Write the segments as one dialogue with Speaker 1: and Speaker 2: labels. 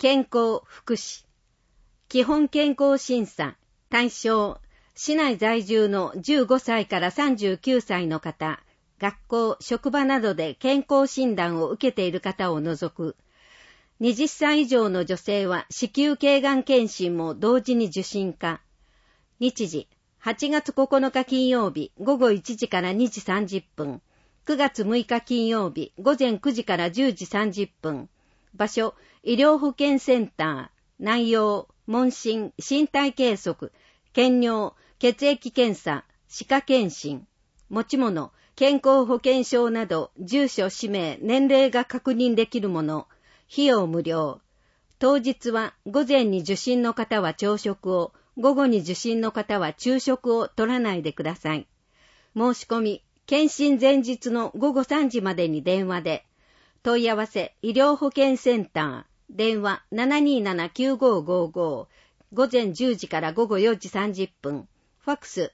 Speaker 1: 健康福祉。基本健康審査。対象、市内在住の15歳から39歳の方、学校、職場などで健康診断を受けている方を除く。20歳以上の女性は子宮頸がん検診も同時に受診か。日時、8月9日金曜日午後1時から2時30分。9月6日金曜日午前9時から10時30分。場所、医療保健センター。内容、問診、身体計測、検尿、血液検査、歯科検診。持ち物、健康保険証など、住所、氏名、年齢が確認できるもの。費用無料。当日は午前に受診の方は朝食を、午後に受診の方は昼食を取らないでください。申し込み、検診前日の午後3時までに電話で。問い合わせ、医療保健センター。電話 727-9555。午前10時から午後4時30分。ファックス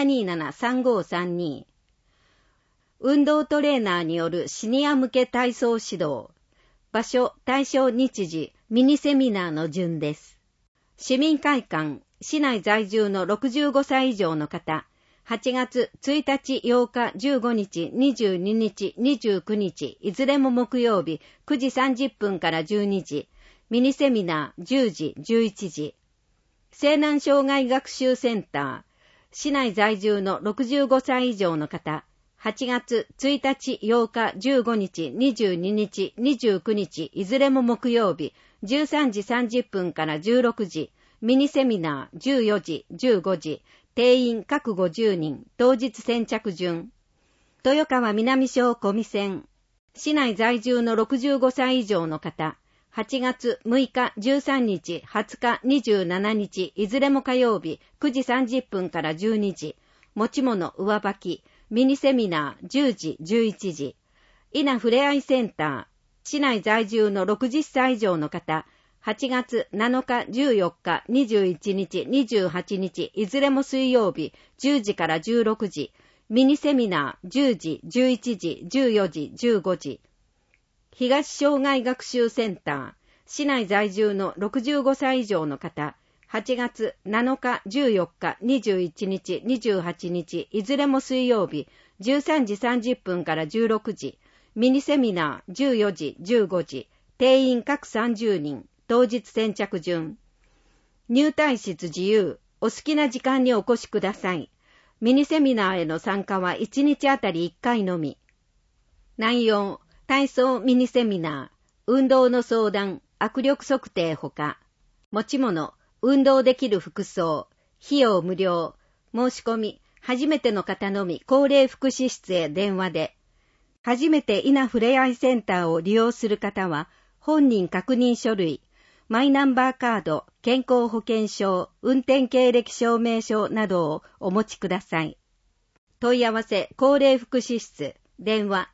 Speaker 1: 727-3532。運動トレーナーによるシニア向け体操指導。場所、対象日時、ミニセミナーの順です。市民会館、市内在住の65歳以上の方、8月1日、8日、15日、22日、29日、いずれも木曜日、9時30分から12時、ミニセミナー10時、11時。西南障害学習センター、市内在住の65歳以上の方、8月1日、8日、15日、22日、29日、いずれも木曜日、13時30分から16時、ミニセミナー14時、15時、定員各50人、当日先着順。豊川南小小見線。市内在住の65歳以上の方、8月6日、13日、20日、27日、いずれも火曜日、9時30分から12時、持ち物上履き、ミニセミナー10時、11時。稲ふれあいセンター。市内在住の60歳以上の方、8月7日、14日、21日、28日、いずれも水曜日、10時から16時。ミニセミナー10時、11時、14時、15時。東障害学習センター。市内在住の65歳以上の方、8月7日、14日、21日、28日、いずれも水曜日、13時30分から16時、ミニセミナー14時、15時、定員各30人、当日先着順。入退室自由、お好きな時間にお越しください。ミニセミナーへの参加は1日あたり1回のみ。内容、体操ミニセミナー、運動の相談、握力測定ほか、持ち物、運動できる服装、費用無料、申し込み、初めての方のみ高齢福祉室へ電話で、初めて稲ふれあいセンターを利用する方は、本人確認書類、マイナンバーカード、健康保険証、運転経歴証明書などをお持ちください。問い合わせ、高齢福祉室、電話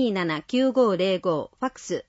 Speaker 1: 727-9505、ファックス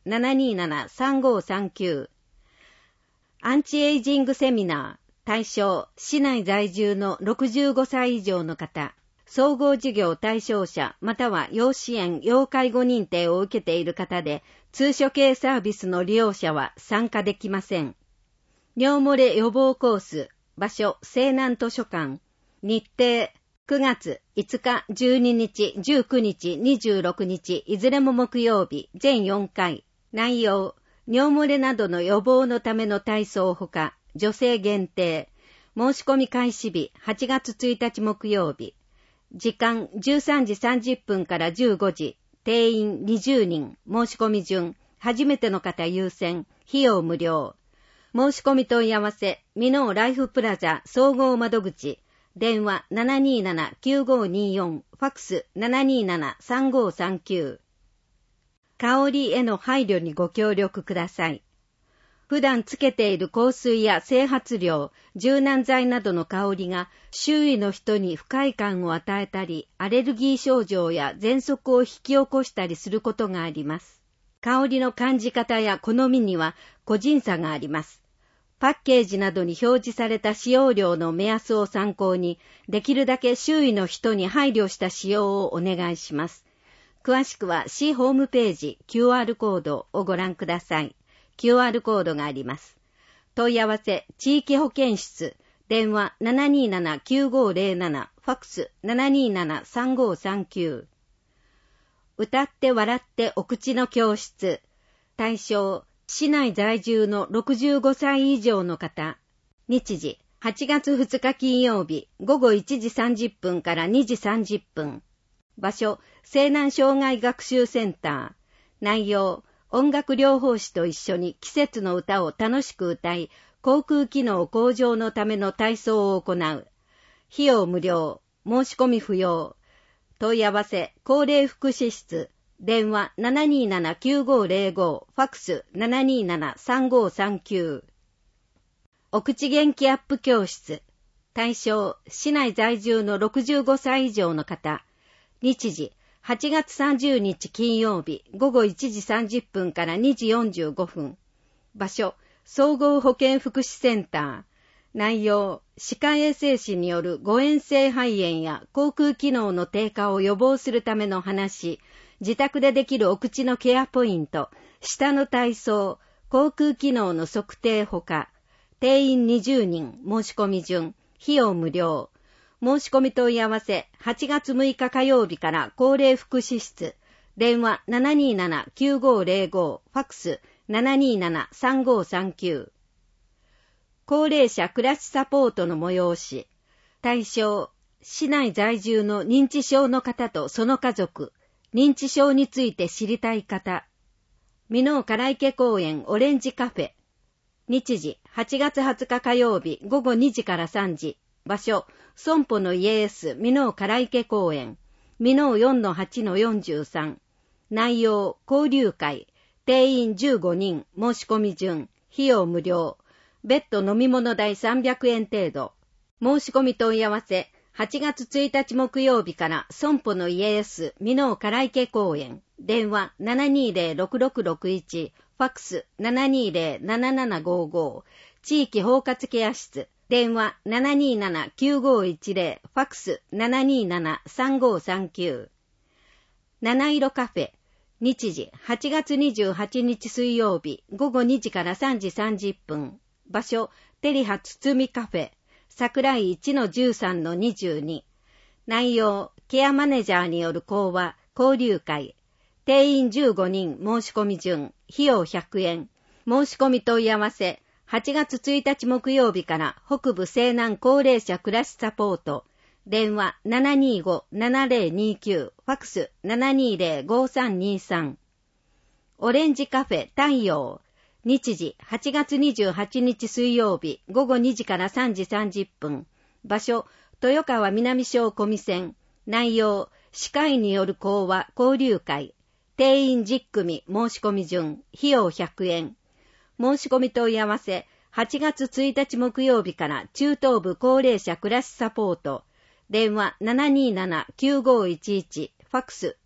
Speaker 1: 727-3539。アンチエイジングセミナー、対象、市内在住の65歳以上の方、総合事業対象者、または要支援・要介護認定を受けている方で、通所系サービスの利用者は参加できません。尿漏れ予防コース、場所、西南図書館、日程、9月5日、12日、19日、26日、いずれも木曜日、全4回、内容、尿漏れなどの予防のための体操ほか、女性限定。申し込み開始日、8月1日木曜日。時間、13時30分から15時。定員20人。申し込み順。初めての方優先。費用無料。申し込み問い合わせ、ミノーライフプラザ総合窓口。電話 727-9524。ファックス 727-3539。香りへの配慮にご協力ください。普段つけている香水や整髪料、柔軟剤などの香りが周囲の人に不快感を与えたり、アレルギー症状や喘息を引き起こしたりすることがあります。香りの感じ方や好みには個人差があります。パッケージなどに表示された使用量の目安を参考に、できるだけ周囲の人に配慮した使用をお願いします。詳しくは市ホームページ QR コードをご覧ください。 QR コードがあります。問い合わせ、地域保健室、電話 727-9507、ファックス 727-3539。歌って笑ってお口の教室。対象、市内在住の65歳以上の方。日時、8月2日金曜日、午後1時30分から2時30分。場所、西南障害学習センター。内容、音楽療法士と一緒に季節の歌を楽しく歌い、口腔機能向上のための体操を行う。費用無料、申し込み不要。問い合わせ、高齢福祉室。電話 727-9505、ファックス 727-3539。お口元気アップ教室。対象、市内在住の65歳以上の方。日時、8月30日金曜日、午後1時30分から2時45分。場所、総合保健福祉センター。内容、歯科衛生士による誤嚥性肺炎や口腔機能の低下を予防するための話、自宅でできるお口のケアポイント、舌の体操、口腔機能の測定ほか、定員20人、申し込み順、費用無料。申し込み問い合わせ、8月6日火曜日から高齢福祉室、電話 727-9505、ファックス 727-3539。高齢者暮らしサポートの催し。対象、市内在住の認知症の方とその家族、認知症について知りたい方。箕面唐池公園オレンジカフェ。日時、8月20日火曜日午後2時から3時。場所、損保のイエース箕面唐池公園。箕面 4-8-43。内容、交流会。定員15人、申し込み順。費用無料。別途飲み物代300円程度。申し込み問い合わせ、8月1日木曜日から損保のイエース箕面唐池公園。電話 720-6661、ファックス 720-7755。地域包括ケア室。電話 727-9510、ファックス 727-3539。七色カフェ。日時、8月28日水曜日、午後2時から3時30分。場所、テリハつつみカフェ。桜井 1-13-22。内容、ケアマネージャーによる講話、交流会。定員15人、申し込み順、費用100円。申し込み問い合わせ、8月1日木曜日から北部西南高齢者暮らしサポート。電話 725-7029、ファックス 720-5323。オレンジカフェ太陽。日時、8月28日水曜日、午後2時から3時30分。場所、豊川南小小見線。内容、歯科医による講話、交流会。定員10組、申し込み順、費用100円。申し込み問い合わせ、8月1日木曜日から中東部高齢者暮らしサポート。電話 727-9511、ファックス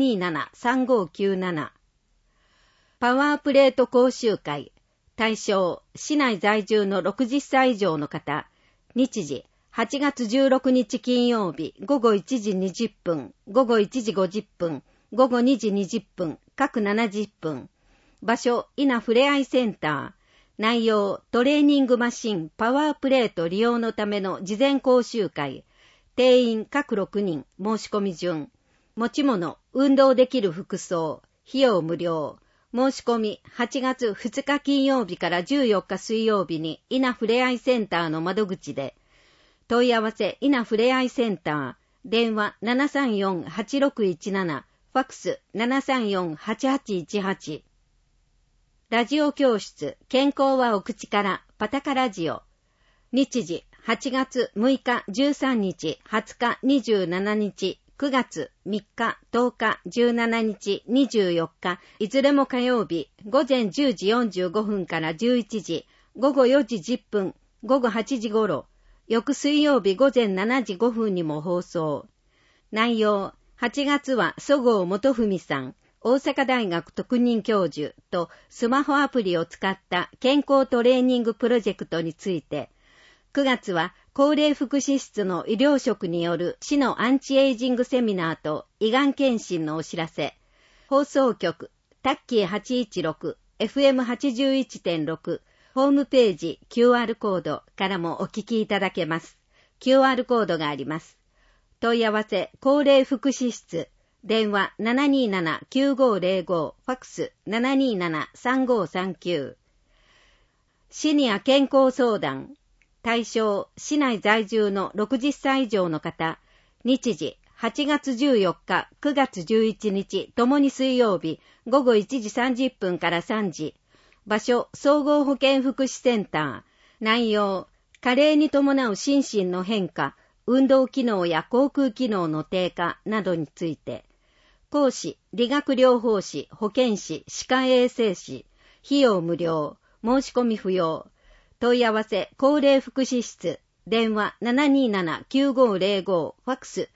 Speaker 1: 727-3597。パワープレート講習会。対象、市内在住の60歳以上の方。日時、8月16日金曜日、午後1時20分、午後1時50分、午後2時20分、各70分。場所、稲ふれあいセンター。内容、トレーニングマシン、パワープレート利用のための事前講習会。定員各6人、申し込み順。持ち物、運動できる服装。費用無料。申し込み、8月2日金曜日から14日水曜日に稲ふれあいセンターの窓口で。問い合わせ、稲ふれあいセンター。電話 734-8617、ファックス 734-8818。ラジオ教室、健康はお口から、パタカラジオ。日時、8月6日、13日、20日、27日、9月3日、10日、17日、24日、いずれも火曜日、午前10時45分から11時、午後4時10分、午後8時頃、翌水曜日午前7時5分にも放送。内容、8月は曽郷元文さん、大阪大学特任教授とスマホアプリを使った健康トレーニングプロジェクトについて、9月は高齢福祉室の医療職による市のアンチエイジングセミナーと胃がん検診のお知らせ。放送局、タッキー816、 FM81.6 ホームページ QR コードからもお聞きいただけます。QR コードがあります。問い合わせ高齢福祉室、電話 727-9505、ファックス 727-3539。シニア健康相談、対象市内在住の60歳以上の方、日時8月14日、9月11日、ともに水曜日、午後1時30分から3時。場所、総合保健福祉センター。内容、加齢に伴う心身の変化、運動機能や口腔機能の低下などについて。講師、理学療法士、保健師、歯科衛生士。費用無料。申し込み不要。問い合わせ、高齢福祉室。電話 727-9505、ファックス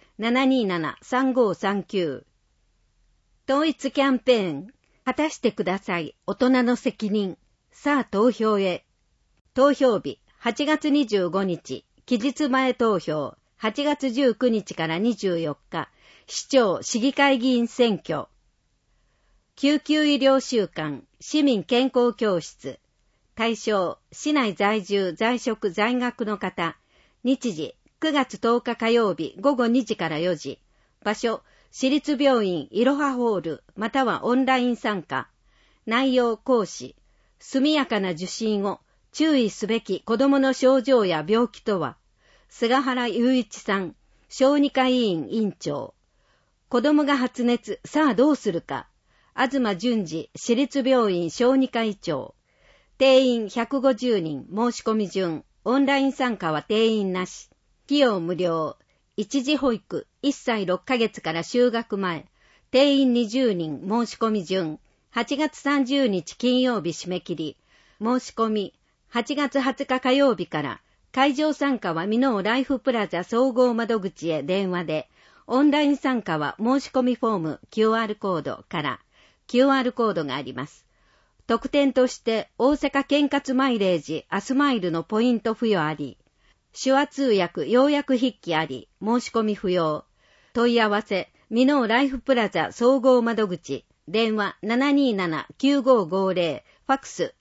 Speaker 1: 727-3539。統一キャンペーン。果たしてください。大人の責任。さあ投票へ。投票日8月25日。期日前投票。8月19日から24日。市長市議会議員選挙。救急医療週間。市民健康教室。対象、市内在住、在職、在学の方。日時、9月10日火曜日午後2時から4時。場所、市立病院いろはホール、またはオンライン参加。内容講師。速やかな受診を、注意すべき子供の症状や病気とは。菅原雄一さん、小児科医院院長。子供が発熱、さあどうするか。東淳二、市立病院小児科医長。定員150人、申し込み順。オンライン参加は定員なし。費用無料。一時保育、1歳6ヶ月から就学前。定員20人、申し込み順。8月30日金曜日締め切り。申し込み、8月20日火曜日から。会場参加はミノーライフプラザ総合窓口へ電話で。オンライン参加は申し込みフォーム QR コードから。QR コードがあります。特典として大阪健活マイレージアスマイルのポイント付与あり、手話通訳要約筆記あり、申し込み不要。問い合わせ、ミノーライフプラザ総合窓口、電話 727-9550、ファックス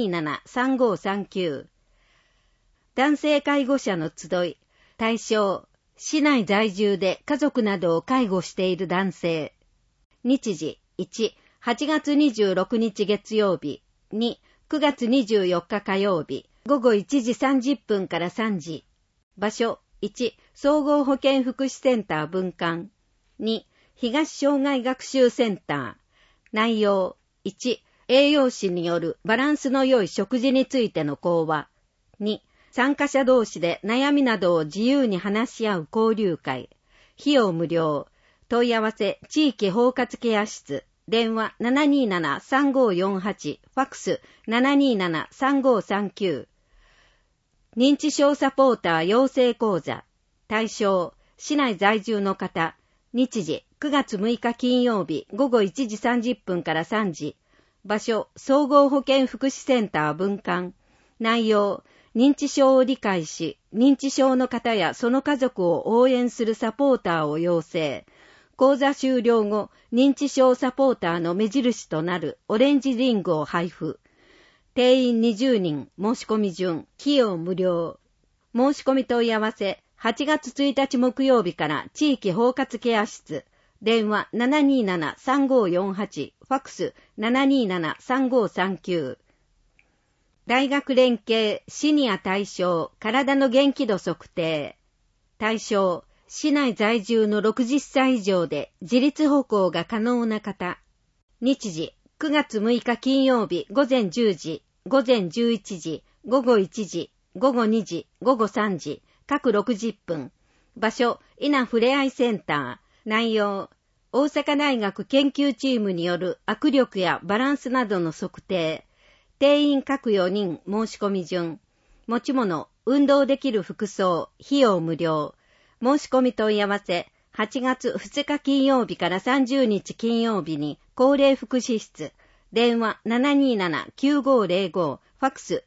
Speaker 1: 727-3539。男性介護者の集い、対象、市内在住で家族などを介護している男性。日時、1、8月26日月曜日。2、9月24日火曜日。午後1時30分から3時。場所、1、総合保健福祉センター分館。2、東障害学習センター。内容、1、栄養士によるバランスの良い食事についての講話。2、参加者同士で悩みなどを自由に話し合う交流会。費用無料。問い合わせ、地域包括ケア室。電話 727-3548、ファックス 727-3539。認知症サポーター養成講座。対象、市内在住の方。日時、9月6日金曜日午後1時30分から3時。場所、総合保健福祉センター分館。内容、認知症を理解し、認知症の方やその家族を応援するサポーターを養成。講座終了後、認知症サポーターの目印となるオレンジリングを配布。定員20人、申し込み順、費用無料。申し込み問い合わせ、8月1日木曜日から地域包括ケア室。電話 727-3548、ファックス 727-3539。大学連携シニア対象体の元気度測定。対象、市内在住の60歳以上で自立歩行が可能な方。日時、9月6日金曜日午前10時、午前11時、午後1時、午後2時、午後3時、各60分。場所、稲ふれあいセンター。内容、大阪大学研究チームによる握力やバランスなどの測定。定員各4人申し込み順。持ち物、運動できる服装、費用無料。申し込み問い合わせ、8月2日金曜日から30日金曜日に高齢福祉室。電話 727-9505、ファックス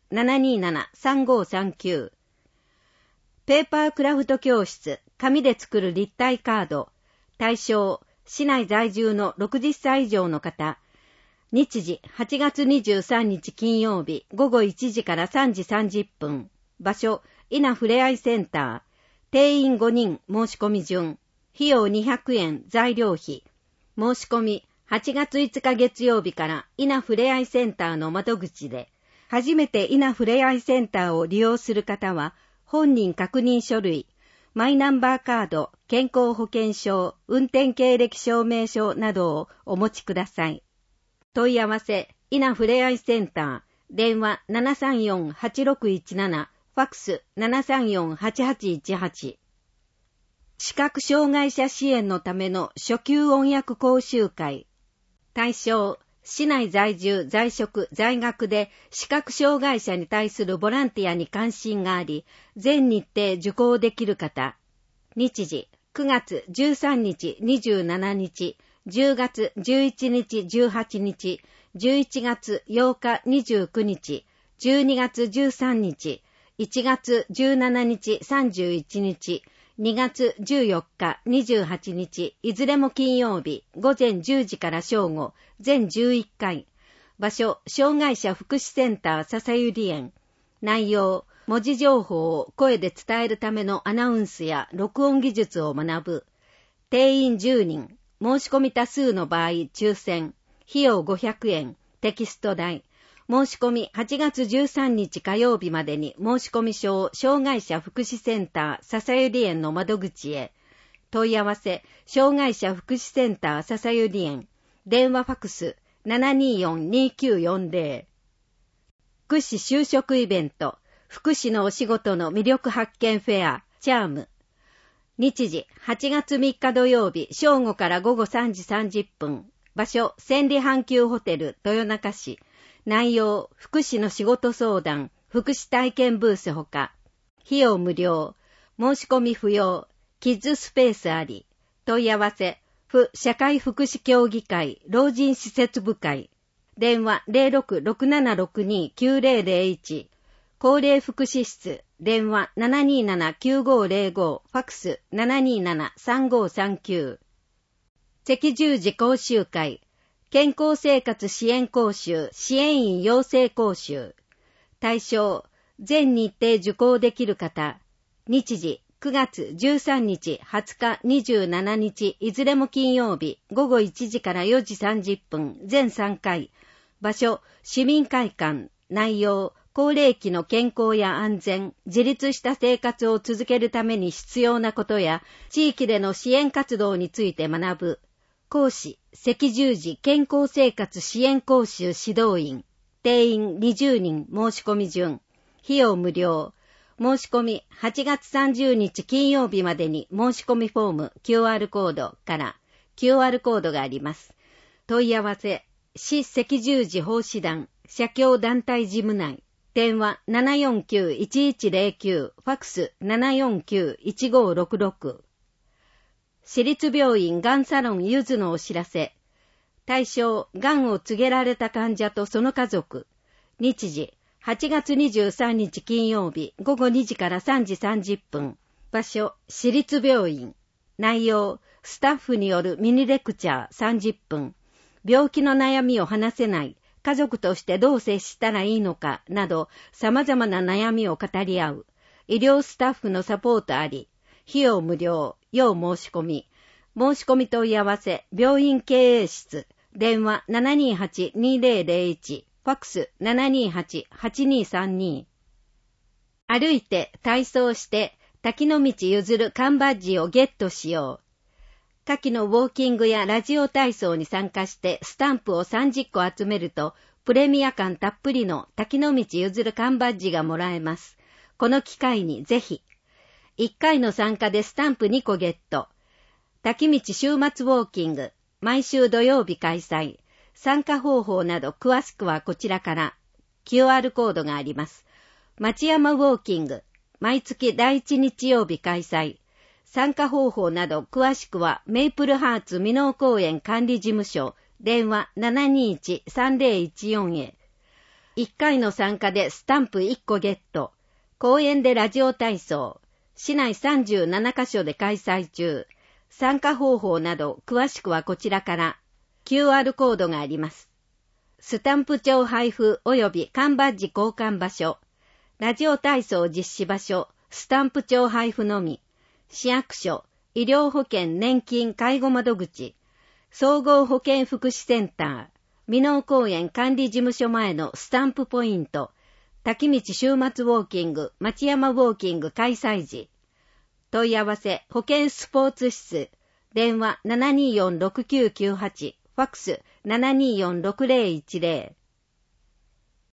Speaker 1: 727-3539。ペーパークラフト教室、紙で作る立体カード。対象、市内在住の60歳以上の方。 日時8月23日金曜日午後1時から3時30分。場所、稲ふれあいセンター。定員5人申し込み順。費用200円材料費。申し込み8月5日月曜日から稲ふれあいセンターの窓口で。初めて稲ふれあいセンターを利用する方は、本人確認書類、マイナンバーカード、健康保険証、運転経歴証明書などをお持ちください。問い合わせ、稲ふれあいセンター、電話 734-8617、ファックス 734-8818。視覚障害者支援のための初級音訳講習会。対象、市内在住、在職、在学で視覚障害者に対するボランティアに関心があり、全日程受講できる方。日時、9月13日、27日、10月11日、18日、11月8日、29日、12月13日、1月17日、31日、2月14日、28日、いずれも金曜日、午前10時から正午、全11回。場所、障害者福祉センター笹ゆり園。内容、文字情報を声で伝えるためのアナウンスや録音技術を学ぶ。定員10人、申し込み多数の場合抽選。費用500円、テキスト代。申し込み8月13日火曜日までに申し込み書を障害者福祉センター笹ゆり園の窓口へ。問い合わせ、障害者福祉センター笹ゆり園。電話ファックス 724-2940。福祉就職イベント、福祉のお仕事の魅力発見フェア、チャーム。日時、8月3日土曜日、正午から午後3時30分。場所、千里阪急ホテル、豊中市。内容、福祉の仕事相談、福祉体験ブースほか。費用無料。申し込み不要。キッズスペースあり。問い合わせ、府社会福祉協議会、老人施設部会。電話 0667629001。高齢福祉室。電話 727-9505。ファックス 727-3539。赤十字講習会。健康生活支援講習、支援員養成講習。対象、全日程受講できる方。日時、9月13日、20日、27日、いずれも金曜日、午後1時から4時30分、全3回。場所、市民会館。内容、高齢期の健康や安全、自立した生活を続けるために必要なことや、地域での支援活動について学ぶ。講師、赤十字健康生活支援講習指導員。定員20人申し込み順。費用無料。申し込み8月30日金曜日までに申し込みフォーム QR コードから QR コードがあります。問い合わせ、市赤十字奉仕団社協団体事務内。電話 749-1109、ファックス 749-1566。市立病院がんサロンゆずのお知らせ。対象、がんを告げられた患者とその家族。日時、8月23日金曜日、午後2時から3時30分。場所、市立病院。内容、スタッフによるミニレクチャー30分。病気の悩みを話せない、家族としてどう接したらいいのか、など、様々な悩みを語り合う。医療スタッフのサポートあり。費用無料、要申し込み。申し込み問い合わせ、病院経営室。電話 728-2001。ファックス 728-8232。歩いて、体操して、滝の道譲る缶バッジをゲットしよう。夏季のウォーキングやラジオ体操に参加してスタンプを30個集めると、プレミア感たっぷりの滝の道譲る缶バッジがもらえます。この機会にぜひ。1回の参加でスタンプ2個ゲット。滝道週末ウォーキング、毎週土曜日開催。参加方法など詳しくはこちらから。QR コードがあります。町山ウォーキング、毎月第1日曜日開催。参加方法など詳しくはメイプルハーツ箕面公園管理事務所、電話 721-3014 へ。1回の参加でスタンプ1個ゲット。公園でラジオ体操。市内37カ所で開催中。参加方法など詳しくはこちらから。QR コードがあります。 スタンプ帳配布及び缶バッジ交換場所、ラジオ体操実施場所、スタンプ帳配布のみ、市役所、医療保険年金介護窓口、総合保健福祉センター、箕面公園管理事務所前のスタンプポイント、滝道週末ウォーキング、町山ウォーキング開催時、問い合わせ保健スポーツ室、電話 724-6998、ファックス 724-6010